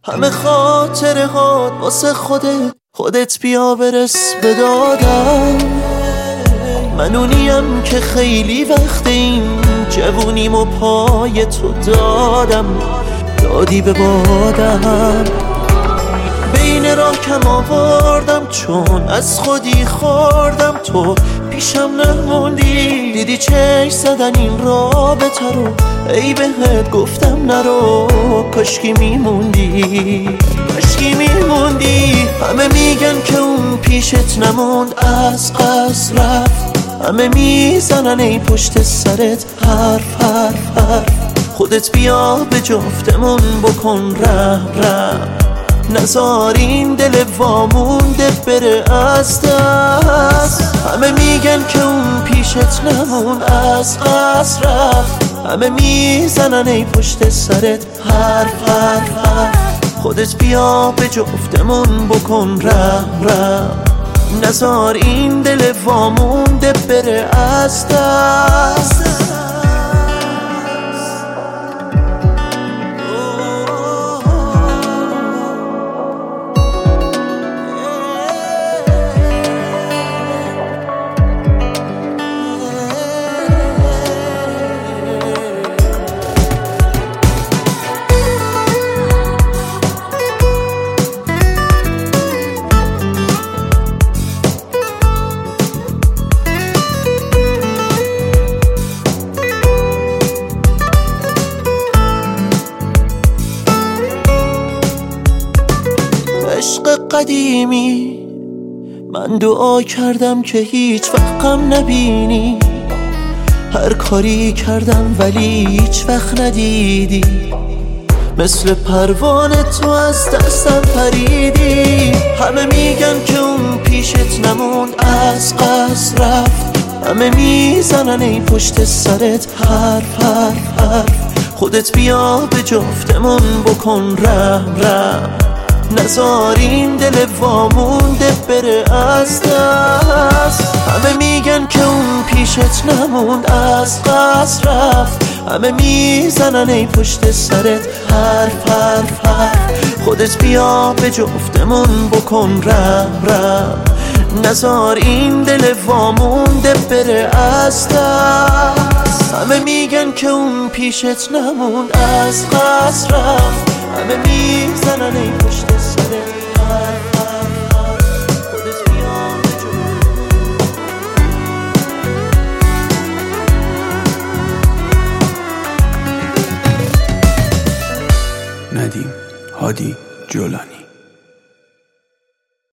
همه خاطره هات واسه خودت بیا برس به دادم. من اونیم که خیلی وقت این جوونیمو پای تو دادی به بادم. بین راه کم آوردم چون از خودی خوردم، تو پیشم نموندی. دیدی چشم زدن این رابطه رو، ای بهت گفتم نرو. کاشکی میموندی. همه میگن که اون پیشت نموند، از قصد رفت. همه میزنن ای پشت سرت حرف. خودت بیا به جفتمون بکن رحم. نزار این دل وامونده بره از دست. همه میگن که اون پیشت نمون، از قصد رفت. همه میزنن ای پشت سرت حرف. خودت بیا به جفتمون بکن رحم. نزار این دل وامونده بره از دست. عشق قدیمی من دعا کردم که هیچ وقت غم نبینی. هر کاری کردم ولی هیچ وقت ندیدی. مثل پروانه تو از دستم پریدی. همه میگن که اون پیشت نموند، از قصد رفت. همه میزنن ای پشت سرت حرف. خودت بیا به جفتمون بکن رحم. نزار این دل وامونده بره از دست. همه میگن که اون پیشت نموند، از قصد رفت. همه میزنن ای پشت سرت حرف. خودت بیا به جفتمون بکن رحم. نزار این دل وامونده بره از دست. همه میگن که اون پیشت نموند، از قصد رفت. همه میزنن ای پشت سرت حرف. خودت بیا به ندیم هادی جولانی.